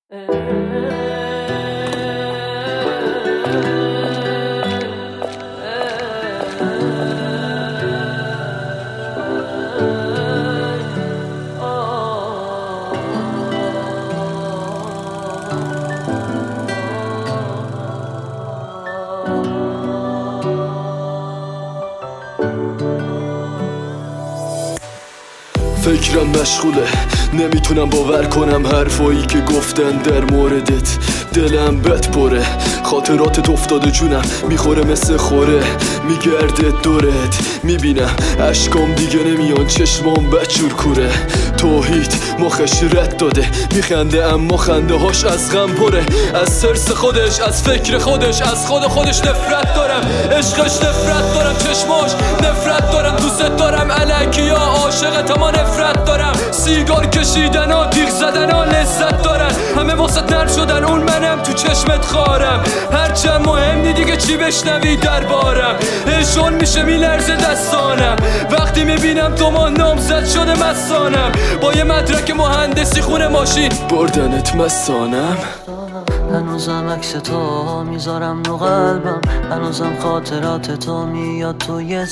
فکرم مشغوله، نمیتونم باور کنم حرفایی که گفتن در موردت. دلم بد پره، خاطراتت افتاده جونم، میخوره مثل خوره، میگرده دورت. میبینم اشکام دیگه نمیان، چشمام بدجور کوره. توحید مخش رد داده، میخنده اما خنده هاش از غم پره. از سرس خودش، از فکر خودش، از خودش نفرت دارم. عشقش نفرت دارم، چشماش نفرت دارم. دوست دارم الکیا، عاشقت اما نفرت دارم. سیگار کشیدن ها، تیغ زدن ها لذت دارن. همه واسط نر شدن، اون منم تو چشمت خارم. هرچند مهم نی دیگه چی بشنوی دربارم. هشون میشه میلرزه دستانم وقتی میبینم تو ما نامزد شده مستانم. با یه مدرک مهندسی خونه ماشین بردنت مستانم. هنوزم عکس تو میذارم رو قلبم، هنوزم خاطرات تو میاد توی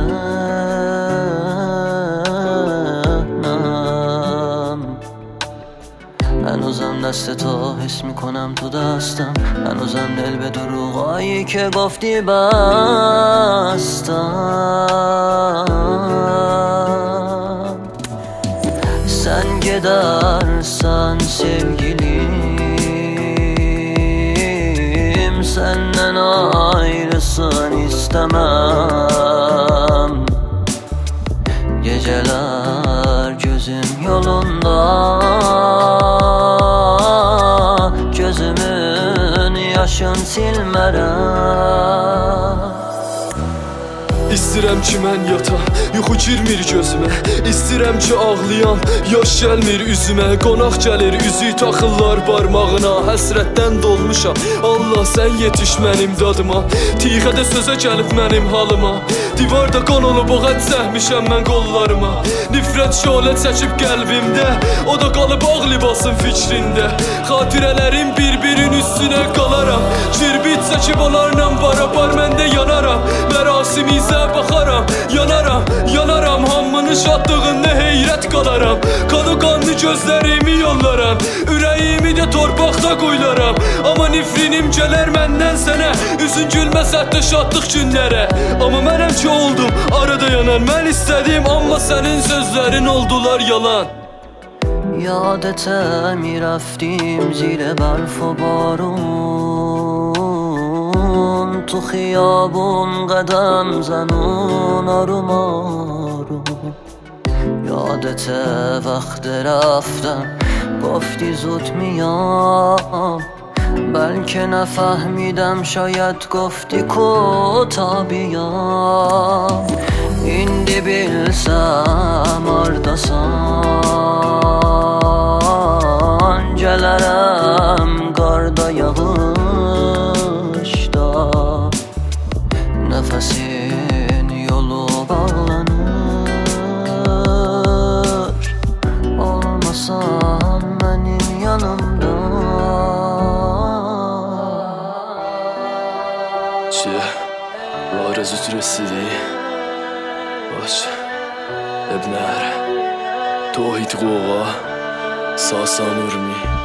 ذهنم، هنوزم دست تو حس میکنم تو دستم، هنوزم دل به دروغایی که گفتی bastım. Sen gidersen sevgilim, senden ayrısın istemem. Geceler gözüm yolunda, gözümün yaşın silmerem. İstirəm ki mən yatam, yuxu girmir gözümə. İstirəm ki ağlayam, yaş gəlmir üzümə. Qonaq gəlir, üzük taxırlar barmağına. Həsrətdən dolmuşam, Allah sən yetiş mənim dadıma. Tiyğə də sözə gəlib mənim halıma. Divarda qan olub o qət səhmişəm mən qollarıma. Nifrət şölə çəkib qəlbimdə, o da qalıb ağ libasın fikrində. Xatirələrim bir-birin üstünə qalaram. Kirbit çəkib onlarla barabar mən də yanaram. Mərasimizə baxaram, yanaram. Hamının şadlığında heyrət qalaram. Kanı qanlı gözlərimi yollaram, ürəyimi də torpaqda qoylaram. Amma nifrinim gələr məndən sənə, üzün gülməz hətta şadlıq günlərə. Amma mənəm ki oldum arada yanan, mən istədim amma sənin sözlərin oldular yalan. یادته میرفتیم زیر برف و بارون، تو خیابون قدم زنون آروم آروم. یادته وقت رفتم گفتی زود میام، بلکه نفهمیدم شاید گفتی کوتا بیام. İndi bilsem ardasan, gələrəm qarda yağışda. Nəfəsin yolu bağlanır, olmasan mənim yanımda. چه آرزوت رسیدی؟ باشه اب نره توحید قوقا ساسان ارمی